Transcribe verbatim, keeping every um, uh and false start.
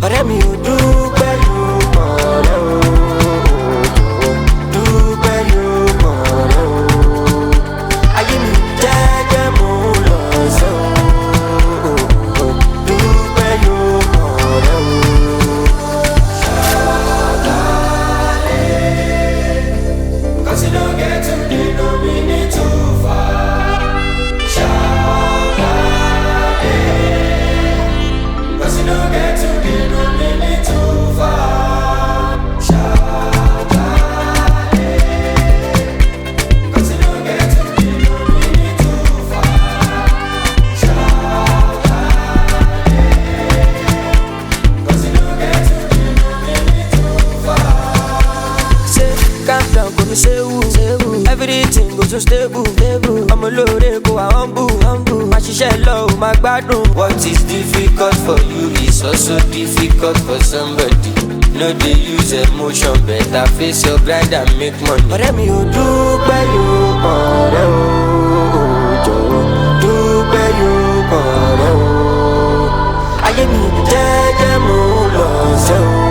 ọ̀rẹ́ mi ò dúpẹ́ yóò mọ̀ rẹ́ o. Dúpẹ́ yóò mọ̀ rẹ́ o. Ayé mi jẹ́jẹ́ mo lọ sẹ́ o. Dúpẹ́ yóò mọ̀ rẹ́ o. Cause you don't get to the no meaning too far. Cause you don't get to the no meaning too far. Cause you don't get to the no meaning too far. Cause you don't get to the no meaning too far. Say, calm down, come and say woo. Everything goes so stable. I'm a loaded, go a humble, humble. My shisha low, my gbadun. What is difficult for you is also difficult for somebody. No, they use emotion, better face your grind and make money. Ọ̀rẹ́ mi ò dúpẹ́ yóò kàn rẹ́ o. Jọ̀wọ́ dúpẹ́ yóò kàn rẹ́ o. Ayé mi jẹ́jẹ́ mo lọ sẹ́ o.